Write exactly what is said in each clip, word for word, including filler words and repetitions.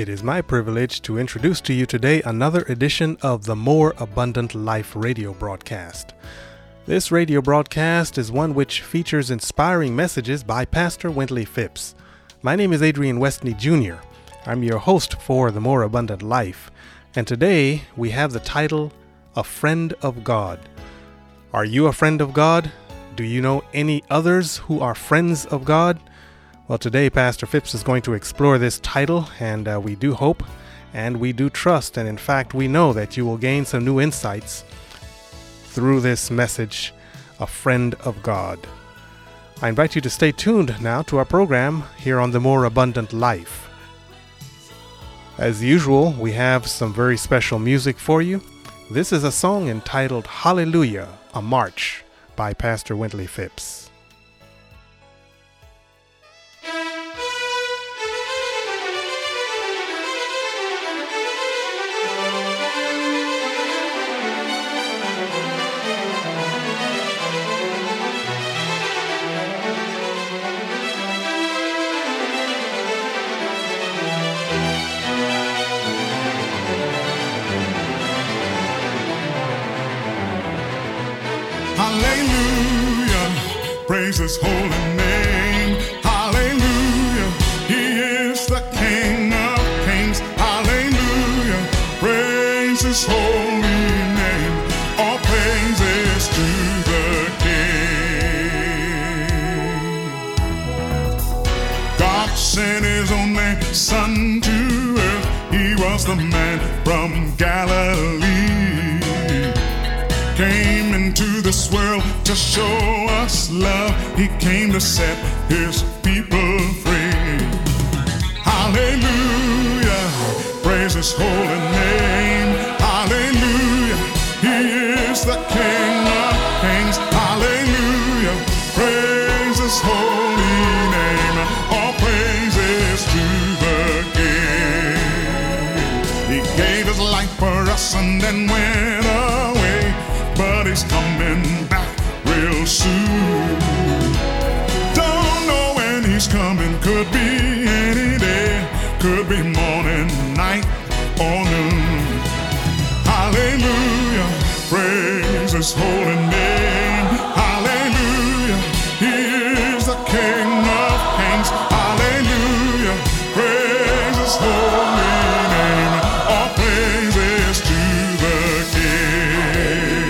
It is my privilege to introduce to you today another edition of the More Abundant Life radio broadcast. This radio broadcast is one which features inspiring messages by Pastor Wintley Phipps. My name is Adrian Westney Junior I'm your host for the More Abundant Life, and today we have the title, A Friend of God. Are you a friend of God? Do you know any others who are friends of God? Well, today Pastor Phipps is going to explore this title, and uh, we do hope and we do trust, and in fact we know that you will gain some new insights through this message, A Friend of God. I invite you to stay tuned now to our program here on the More Abundant Life. As usual, we have some very special music for you. This is a song entitled Hallelujah, a March by Pastor Wintley Phipps. Hallelujah, praise His holy name. Hallelujah, He is the King of Kings. Hallelujah, praise His holy name. All praises to the King. God sent His only Son to earth. He was the man from Galilee. Came into this world to show us love. He came to set His people free. Hallelujah, praise His holy name. Hallelujah, He is the King of Kings. Hallelujah, praise His holy name. All praises to the King. He gave His life for us and then went away, but He's coming back real soon. Don't know when He's coming, could be any day, could be morning, night, or noon. Hallelujah, praise His holy name. Hallelujah, He is the King of Kings. Hallelujah, praise His holy name. All praises to the King.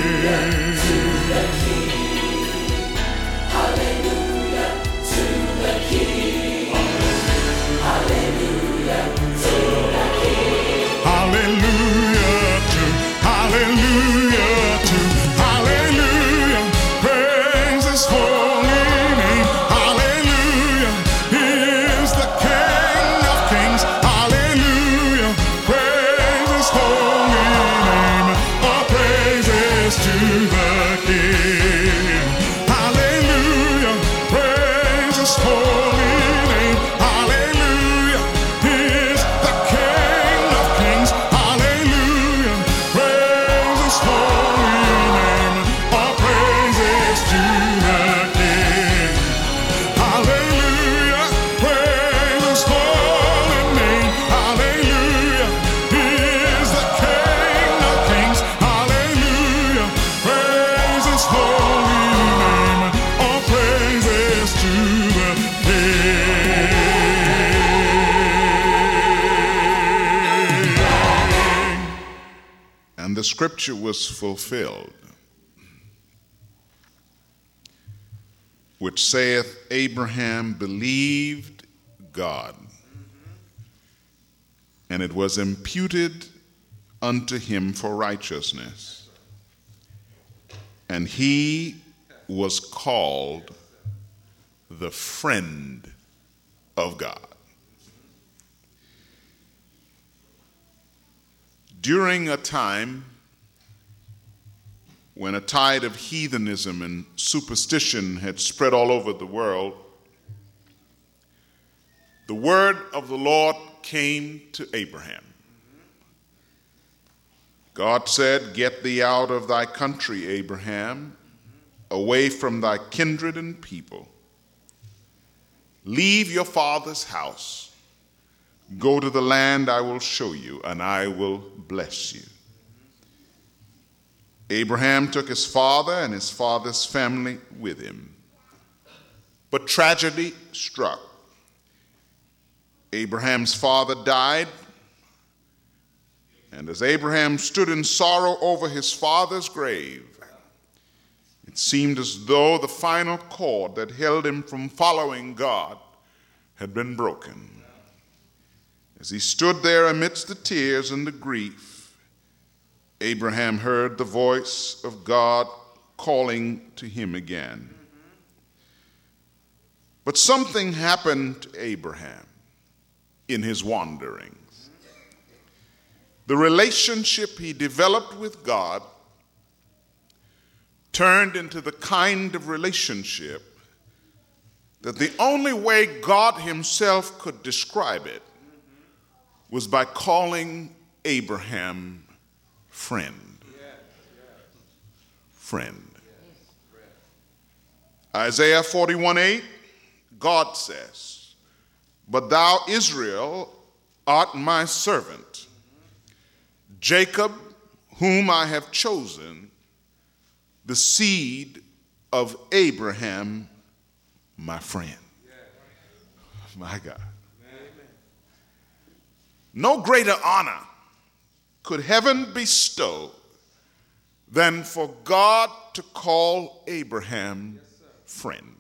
The scripture was fulfilled, which saith, Abraham believed God, and it was imputed unto him for righteousness, and he was called the friend of God. During a time when a tide of heathenism and superstition had spread all over the world, the word of the Lord came to Abraham. God said, Get thee out of thy country, Abraham, away from thy kindred and people. Leave your father's house. Go to the land I will show you, and I will bless you. Abraham took his father and his father's family with him. But tragedy struck. Abraham's father died, and as Abraham stood in sorrow over his father's grave, it seemed as though the final cord that held him from following God had been broken. As he stood there amidst the tears and the grief, Abraham heard the voice of God calling to him again. But something happened to Abraham in his wanderings. The relationship he developed with God turned into the kind of relationship that the only way God himself could describe it was by calling Abraham friend. Friend. Isaiah forty-one eight, God says, "But thou, Israel, art my servant, Jacob, whom I have chosen, the seed of Abraham, my friend." My God. No greater honor could heaven bestow than for God to call Abraham friend.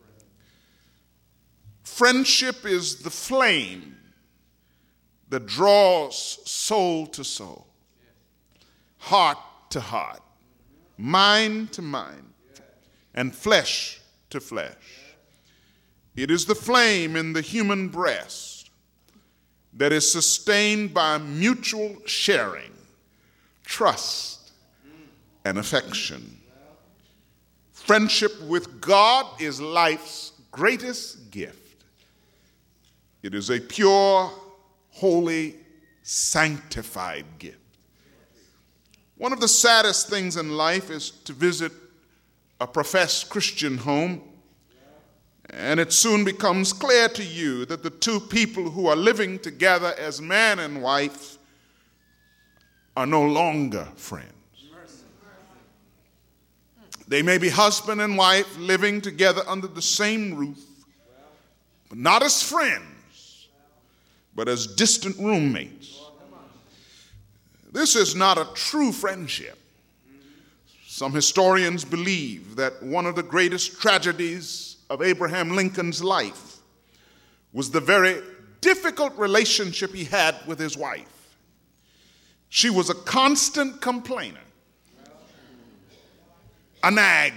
Friendship is the flame that draws soul to soul, heart to heart, mind to mind, and flesh to flesh. It is the flame in the human breast that is sustained by mutual sharing, trust, and affection. Friendship with God is life's greatest gift. It is a pure, holy, sanctified gift. One of the saddest things in life is to visit a professed Christian home, and it soon becomes clear to you that the two people who are living together as man and wife are no longer friends. They may be husband and wife living together under the same roof, but not as friends, but as distant roommates. This is not a true friendship. Some historians believe that one of the greatest tragedies of Abraham Lincoln's life was the very difficult relationship he had with his wife. She was a constant complainer, a nag.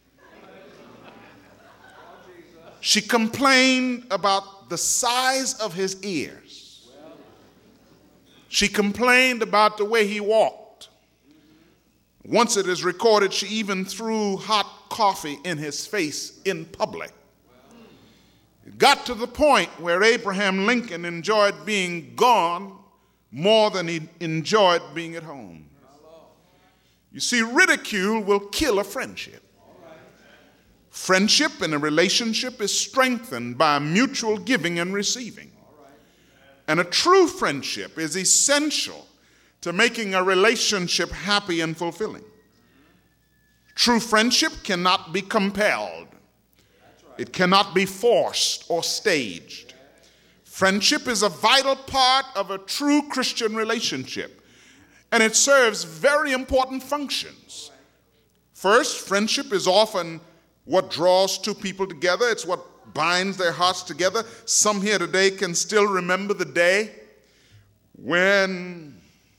She complained about the size of his ears. She complained about the way he walked. Once it is recorded, she even threw hot coffee in his face in public. It got to the point where Abraham Lincoln enjoyed being gone more than he enjoyed being at home. You see, ridicule will kill a friendship. Friendship in a relationship is strengthened by mutual giving and receiving. And a true friendship is essential to making a relationship happy and fulfilling. True friendship cannot be compelled. It cannot be forced or staged. Friendship is a vital part of a true Christian relationship, and it serves very important functions. First, friendship is often what draws two people together. It's what binds their hearts together. Some here today can still remember the day when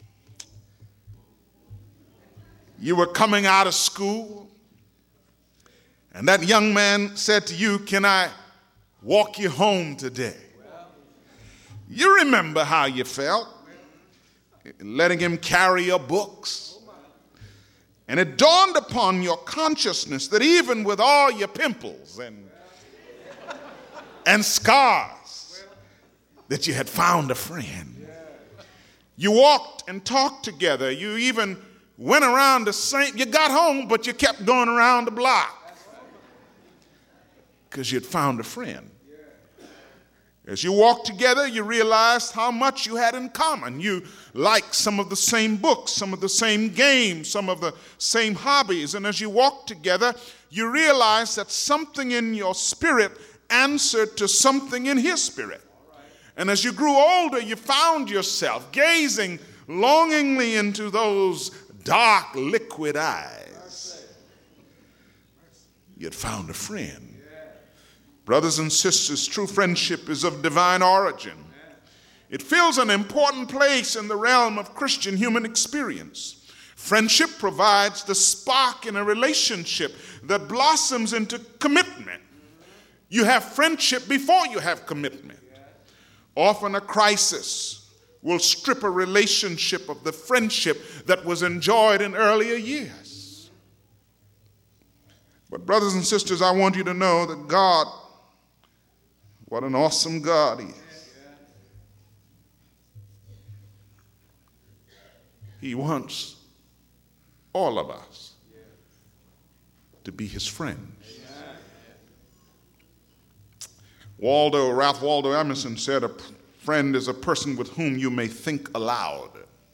you were coming out of school and that young man said to you, "Can I walk you home today?" You remember how you felt, letting him carry your books. And it dawned upon your consciousness that even with all your pimples and, and scars, that you had found a friend. You walked and talked together. You even went around the same, you got home, but you kept going around the block because you'd found a friend. As you walked together, you realized how much you had in common. You liked some of the same books, some of the same games, some of the same hobbies. And as you walked together, you realized that something in your spirit answered to something in his spirit. And as you grew older, you found yourself gazing longingly into those dark, liquid eyes. You had found a friend. Brothers and sisters, true friendship is of divine origin. It fills an important place in the realm of Christian human experience. Friendship provides the spark in a relationship that blossoms into commitment. You have friendship before you have commitment. Often a crisis will strip a relationship of the friendship that was enjoyed in earlier years. But brothers and sisters, I want you to know that God, what an awesome God he is. He wants all of us to be his friends. Waldo, Ralph Waldo Emerson said, a friend is a person with whom you may think aloud.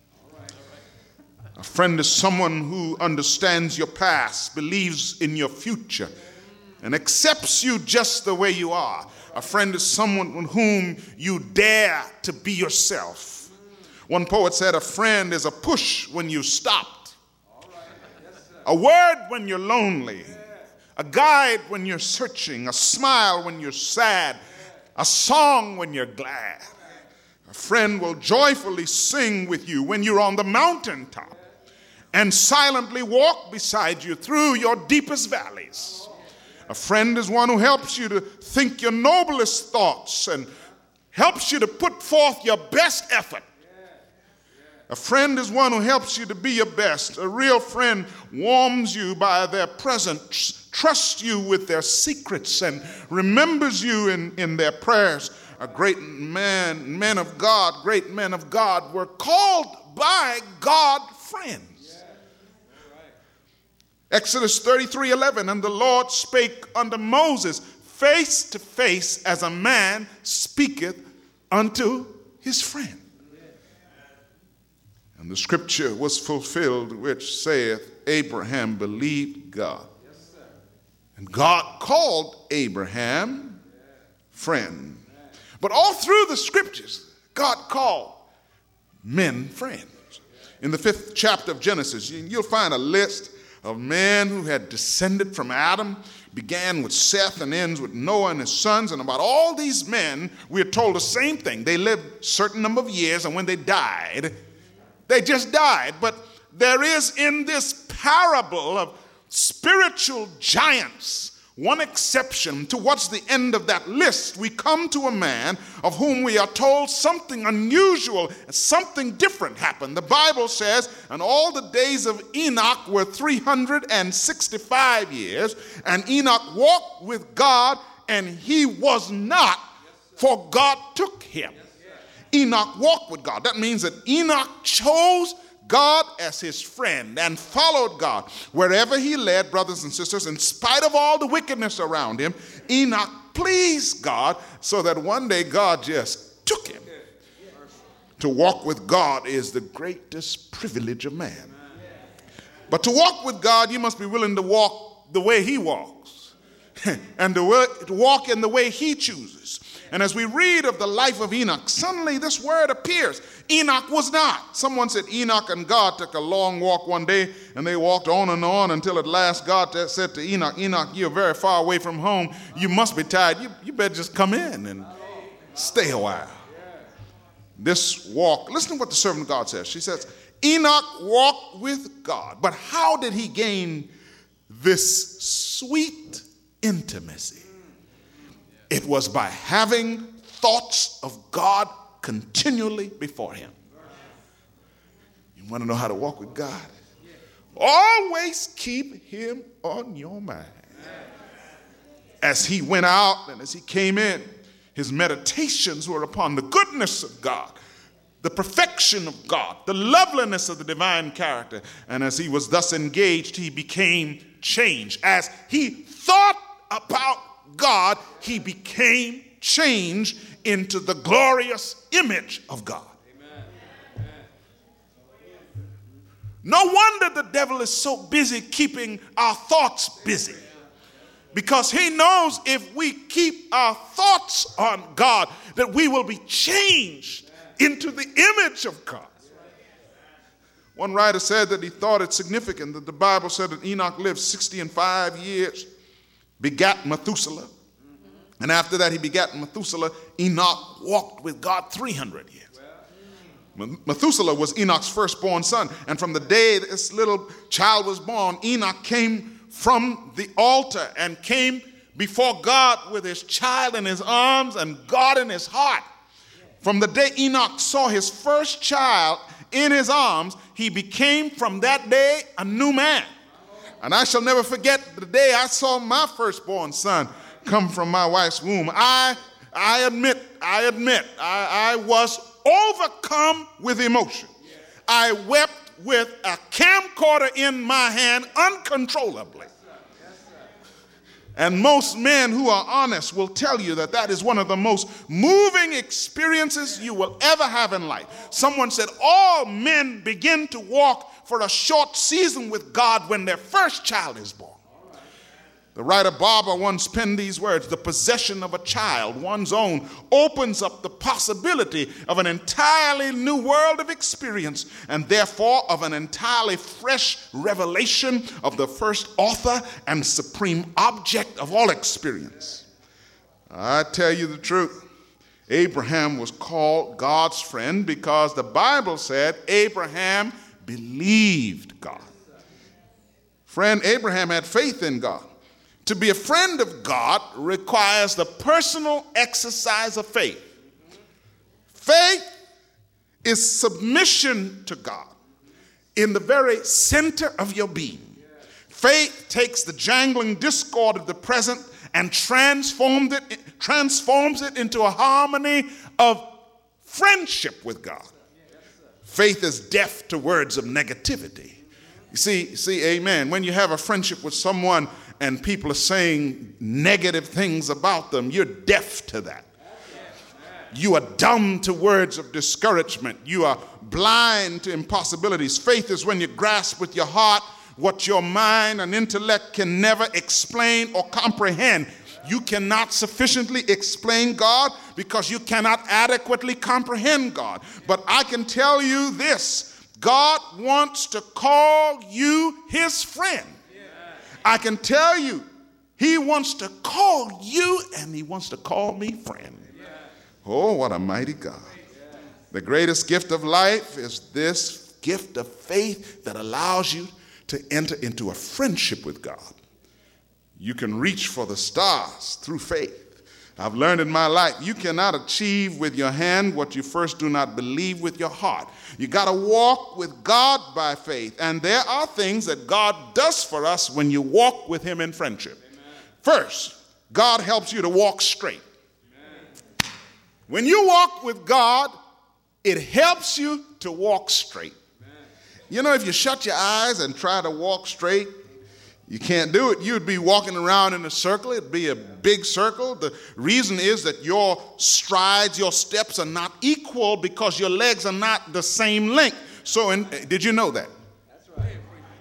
A friend is someone who understands your past, believes in your future, and accepts you just the way you are. A friend is someone with whom you dare to be yourself. One poet said, a friend is a push when you stopped, a word when you're lonely, a guide when you're searching, a smile when you're sad, a song when you're glad. A friend will joyfully sing with you when you're on the mountaintop and silently walk beside you through your deepest valleys. A friend is one who helps you to think your noblest thoughts and helps you to put forth your best effort. A friend is one who helps you to be your best. A real friend warms you by their presence, trusts you with their secrets, and remembers you in, in their prayers. A great man, men of God, great men of God were called by God friends. Exodus thirty-three eleven, and the Lord spake unto Moses face to face as a man speaketh unto his friend. And the scripture was fulfilled, which saith, Abraham believed God. And God called Abraham friend. But all through the scriptures, God called men friends. In the fifth chapter of Genesis, you'll find a list of men who had descended from Adam, began with Seth and ends with Noah and his sons. And about all these men, we're told the same thing. They lived a certain number of years, and when they died, they just died. But there is in this parable of spiritual giants one exception. Towards the end of that list, we come to a man of whom we are told something unusual, something different happened. The Bible says, and all the days of Enoch were three hundred sixty-five years, and Enoch walked with God, and he was not, for God took him. Enoch walked with God. That means that Enoch chose God as his friend and followed God wherever he led. Brothers and sisters, in spite of all the wickedness around him, Enoch pleased God, so that one day God just took him. To walk with God is the greatest privilege of man. But to walk with God, you must be willing to walk the way he walks and to walk in the way he chooses. And as we read of the life of Enoch, suddenly this word appears. Enoch was not. Someone said Enoch and God took a long walk one day, and they walked on and on until at last God said to Enoch, Enoch, you're very far away from home. You must be tired. You, you better just come in and stay a while. This walk, listen to what the servant of God says. She says, Enoch walked with God. But how did he gain this sweet intimacy? It was by having thoughts of God continually before him. You want to know how to walk with God? Always keep him on your mind. As he went out and as he came in, his meditations were upon the goodness of God, the perfection of God, the loveliness of the divine character. And as he was thus engaged, he became changed. As he thought about God, he became changed into the glorious image of God. Amen. No wonder the devil is so busy keeping our thoughts busy. Because he knows if we keep our thoughts on God, that we will be changed into the image of God. One writer said that he thought it significant that the Bible said that Enoch lived sixty and five years, begat Methuselah. And after that he begat Methuselah, Enoch walked with God three hundred years. Methuselah was Enoch's firstborn son. And from the day this little child was born, Enoch came from the altar and came before God with his child in his arms and God in his heart. From the day Enoch saw his first child in his arms, he became from that day a new man. And I shall never forget the day I saw my firstborn son come from my wife's womb. I, I admit, I admit, I, I was overcome with emotion. I wept with a camcorder in my hand uncontrollably. And most men who are honest will tell you that that is one of the most moving experiences you will ever have in life. Someone said all men begin to walk for a short season with God when their first child is born. The writer Barber once penned these words: the possession of a child, one's own, opens up the possibility of an entirely new world of experience and therefore of an entirely fresh revelation of the first author and supreme object of all experience. I tell you the truth, Abraham was called God's friend because the Bible said Abraham believed God. Friend, Abraham had faith in God. To be a friend of God requires the personal exercise of faith. Faith is submission to God in the very center of your being. Faith takes the jangling discord of the present and transformed it, transforms it into a harmony of friendship with God. Faith is deaf to words of negativity. You see, see, amen. When you have a friendship with someone and people are saying negative things about them, you're deaf to that. You are dumb to words of discouragement. You are blind to impossibilities. Faith is when you grasp with your heart what your mind and intellect can never explain or comprehend. You cannot sufficiently explain God because you cannot adequately comprehend God. But I can tell you this: God wants to call you his friend. I can tell you, he wants to call you and he wants to call me friend. Oh, what a mighty God. The greatest gift of life is this gift of faith that allows you to enter into a friendship with God. You can reach for the stars through faith. I've learned in my life, you cannot achieve with your hand what you first do not believe with your heart. You got to walk with God by faith. And there are things that God does for us when you walk with him in friendship. Amen. First, God helps you to walk straight. Amen. When you walk with God, it helps you to walk straight. Amen. You know, if you shut your eyes and try to walk straight, you can't do it. You'd be walking around in a circle. It'd be a big circle. The reason is that your strides, your steps are not equal because your legs are not the same length. So, in, did you know that? That's right.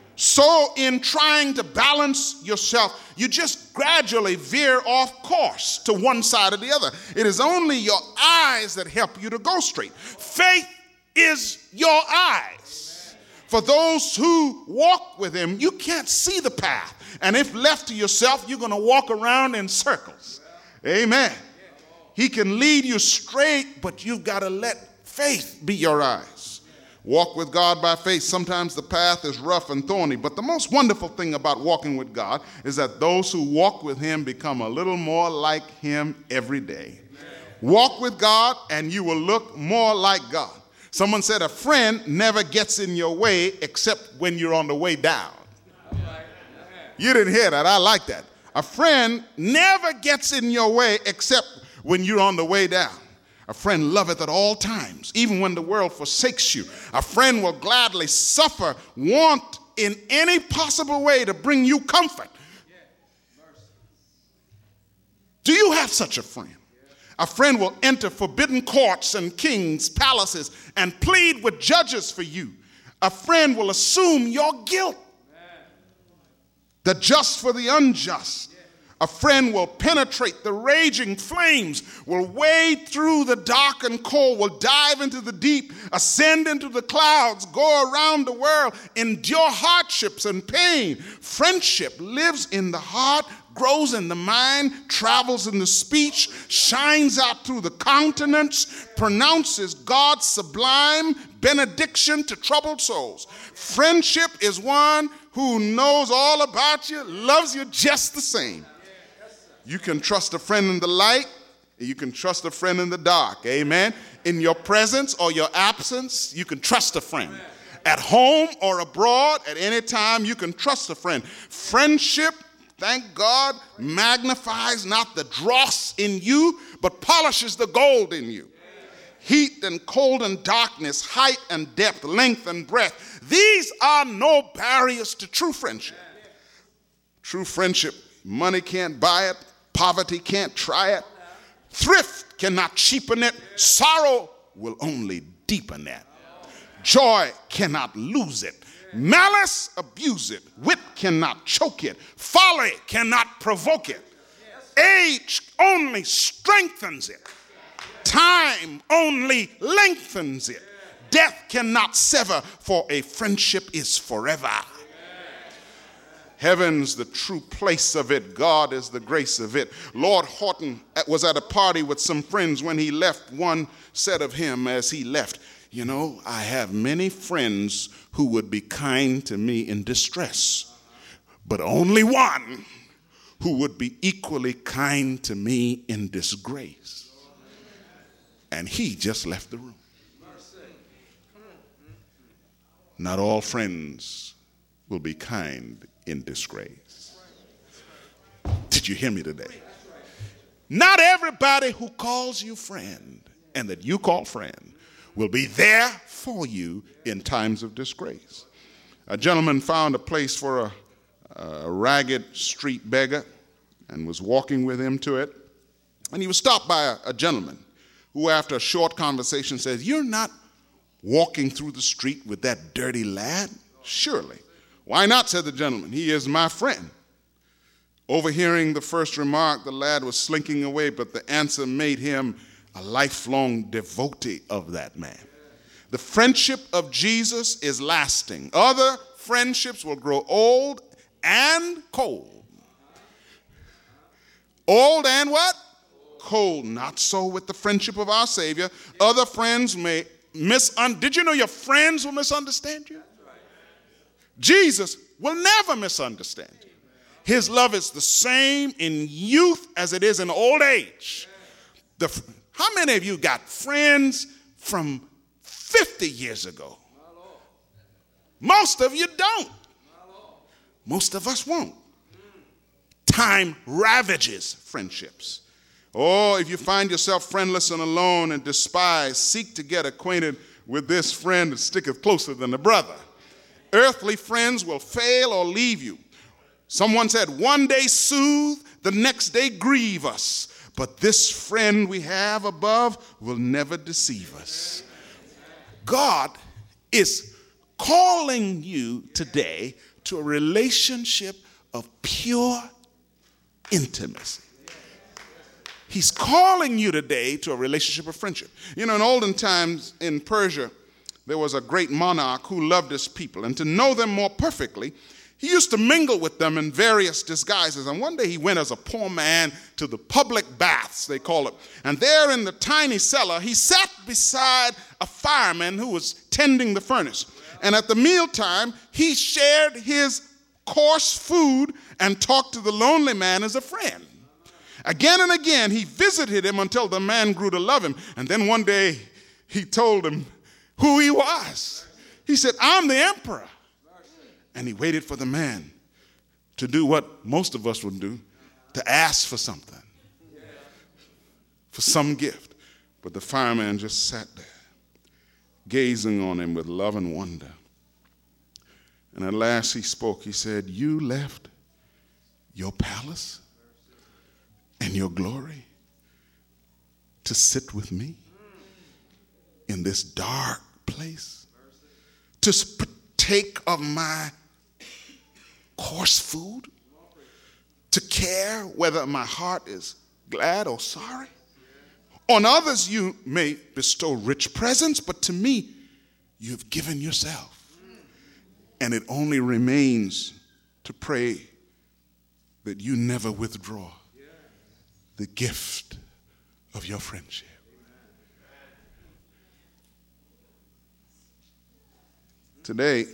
So in trying to balance yourself, you just gradually veer off course to one side or the other. It is only your eyes that help you to go straight. Faith is your eyes. For those who walk with him, you can't see the path. And if left to yourself, you're going to walk around in circles. Amen. He can lead you straight, but you've got to let faith be your eyes. Walk with God by faith. Sometimes the path is rough and thorny, but the most wonderful thing about walking with God is that those who walk with him become a little more like him every day. Walk with God and you will look more like God. Someone said a friend never gets in your way except when you're on the way down. You didn't hear that. I like that. A friend never gets in your way except when you're on the way down. A friend loveth at all times, even when the world forsakes you. A friend will gladly suffer want in any possible way to bring you comfort. Do you have such a friend? A friend will enter forbidden courts and kings' palaces and plead with judges for you. A friend will assume your guilt. The just for the unjust. A friend will penetrate the raging flames, will wade through the dark and cold, will dive into the deep, ascend into the clouds, go around the world, endure hardships and pain. Friendship lives in the heart, grows in the mind, travels in the speech, shines out through the countenance, pronounces God's sublime benediction to troubled souls. Friendship is one who knows all about you, loves you just the same. You can trust a friend in the light, and you can trust a friend in the dark. Amen. In your presence or your absence, you can trust a friend. At home or abroad, at any time, you can trust a friend. Friendship, thank God, magnifies not the dross in you, but polishes the gold in you. Heat and cold and darkness, height and depth, length and breadth. These are no barriers to true friendship. True friendship, money can't buy it. Poverty can't try it. Thrift cannot cheapen it. Sorrow will only deepen it. Joy cannot lose it. Malice abuse it. Wit cannot choke it. Folly cannot provoke it. Age only strengthens it. Time only lengthens it. Death cannot sever, for a friendship is forever. Heaven's the true place of it. God is the grace of it. Lord Horton was at a party with some friends when he left. One said of him as he left, you know, I have many friends who would be kind to me in distress, but only one who would be equally kind to me in disgrace. And he just left the room. Not all friends will be kind in disgrace. Did you hear me today? Not everybody who calls you friend and that you call friend will be there for you in times of disgrace. A gentleman found a place for a, a ragged street beggar and was walking with him to it. And he was stopped by a, a gentleman who, after a short conversation, says, "You're not walking through the street with that dirty lad? Surely." "Why not?" said the gentleman. "He is my friend." Overhearing the first remark, the lad was slinking away, but the answer made him a lifelong devotee of that man. The friendship of Jesus is lasting. Other friendships will grow old and cold. Old and what? Cold. Not so with the friendship of our Savior. Other friends may misunderstand. Did you know your friends will misunderstand you? Jesus will never misunderstand you. His love is the same in youth as it is in old age. The, how many of you got friends from fifty years ago? Most of you don't. Most of us won't. Time ravages friendships. Oh, if you find yourself friendless and alone and despised, seek to get acquainted with this friend that sticketh closer than a brother. Earthly friends will fail or leave you. Someone said, one day soothe, the next day grieve us. But this friend we have above will never deceive us. God is calling you today to a relationship of pure intimacy. He's calling you today to a relationship of friendship. You know, in olden times in Persia, there was a great monarch who loved his people. And to know them more perfectly, he used to mingle with them in various disguises. And one day he went as a poor man to the public baths, they call it. And there in the tiny cellar, he sat beside a fireman who was tending the furnace. And at the mealtime, he shared his coarse food and talked to the lonely man as a friend. Again and again, he visited him until the man grew to love him. And then one day, he told him who he was. He said, "I'm the emperor." And he waited for the man to do what most of us would do, to ask for something, for some gift. But the fireman just sat there, gazing on him with love and wonder. And at last he spoke. He said, "You left your palace and your glory to sit with me in this dark place, to partake of my coarse food, to care whether my heart is glad or sorry. On others you may bestow rich presents, but to me you've given yourself. And it only remains to pray that you never withdraw the gift of your friendship. Today,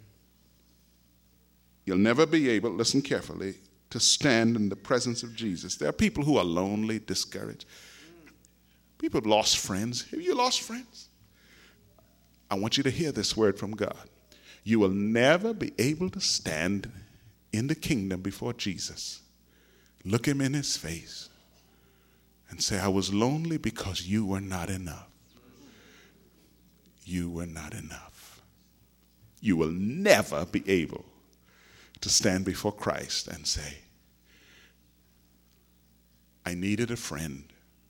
you'll never be able, listen carefully, to stand in the presence of Jesus. There are people who are lonely, discouraged. People have lost friends. Have you lost friends? I want you to hear this word from God. You will never be able to stand in the kingdom before Jesus, look him in his face, and say, I was lonely because you were not enough. You were not enough. You will never be able to stand before Christ and say, I needed a friend,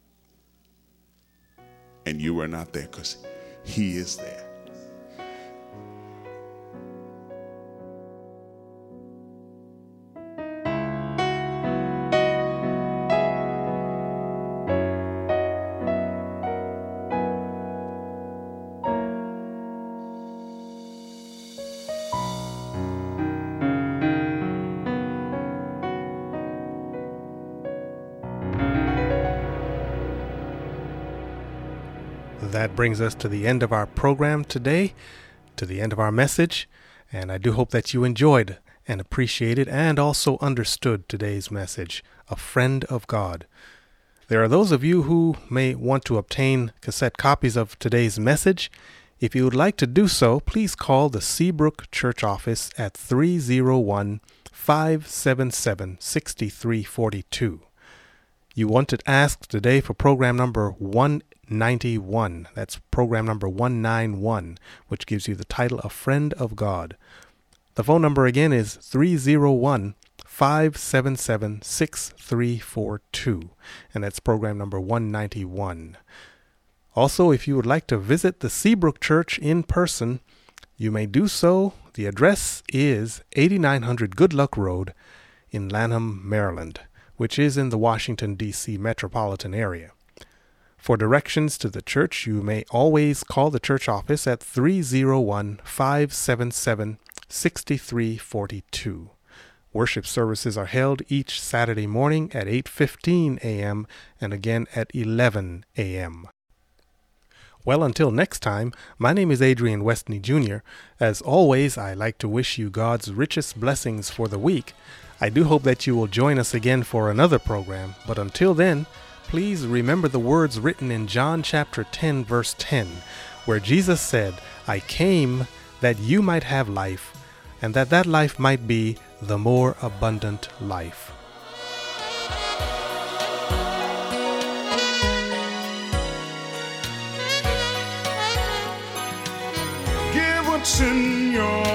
and you were not there, because he is there. That brings us to the end of our program today, to the end of our message, and I do hope that you enjoyed and appreciated and also understood today's message, A Friend of God. There are those of you who may want to obtain cassette copies of today's message. If you would like to do so, please call the Seabrook Church office at three oh one, five seven seven, six three four two. You want it asked today for program number one ninety-one. That's program number one ninety-one, which gives you the title A Friend of God. The phone number again is three oh one, five seven seven, six three four two, and that's program number one ninety-one. Also, if you would like to visit the Seabrook Church in person, you may do so. The address is eighty-nine hundred Good Luck Road in Lanham, Maryland, which is in the Washington, D C metropolitan area. For directions to the church, you may always call the church office at three oh one, five seven seven, six three four two. Worship services are held each Saturday morning at eight fifteen a.m. and again at eleven a.m. Well, until next time, my name is Adrian Westney Junior As always, I like to wish you God's richest blessings for the week. I do hope that you will join us again for another program, but until then, please remember the words written in John chapter ten, verse ten, where Jesus said, I came that you might have life, and that that life might be the more abundant life. Give what's in your